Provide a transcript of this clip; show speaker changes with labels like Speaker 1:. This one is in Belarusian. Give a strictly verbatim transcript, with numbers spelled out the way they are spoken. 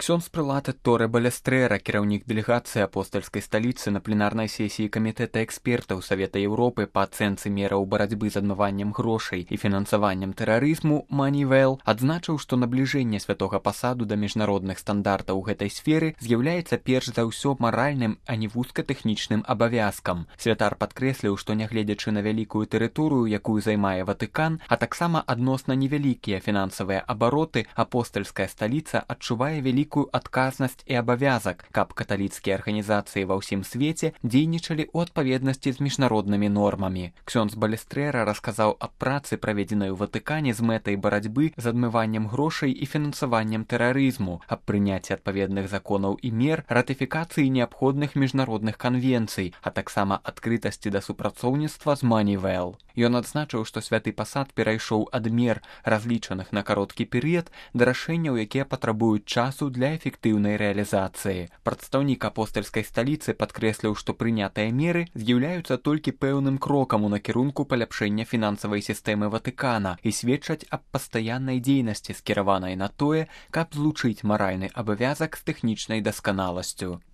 Speaker 1: Ксёндз прылад Торе Балестрэра, кіраўнік дэлегацыі апостальскай сталіцы на пленарнай сесіі камітэта экспертаў Савета Еўропы па ацэнцы мераў барацьбы з адмываннем грошай і фінансаваннем тэрарызму Манівэл, адзначыў, што набліжэнне святога пасаду да міжнародных стандартаў у гэтай сферы з'яўляецца перш за ўсё маральным, а не вузкатэхнічным абавязкам. Святар падкрэсліў, што нягледзячы на вялікую тэрыторыю, якую займае Ватыкан, а таксама адносна невялікія фінансавыя абароты, апостальская сталіца адчувае вялікую вялікую адказнасць і абавязак, каб каталіцкія арганізацыі ва ўсім свеце дзейнічалі ў адпаведнасці з міжнароднымі нормамі. Ксёндз Балестрэра расказаў аб працы, праведзенай у Ватыкане з мэтай барацьбы з адмываннем грошай і фінансаваннем тэрарызму, аб прыняцці адпаведных законаў і мер, ратыфікацыі неабходных міжнародных канвенцый, а таксама адкрытасці да супрацоўніцтва з Манівэл. Ён адзначыў, што святы пасад перайшоў ад мер, разлічаных на кароткі перыяд, да рашэнняў, якія патрабуюць часу для эфектыўнай рэалізацыі. Прадстаўнік апостальскай сталіцы падкрэсліў, што прынятыя меры з'яўляюцца толькі пэўным крокам у накірунку паляпшэння фінансавай сістэмы Ватыкана і сведчаць аб пастаяннай дзейнасці, скіраванай на тое, каб злучыць маральны абавязак з тэхнічнай дасканаласцю.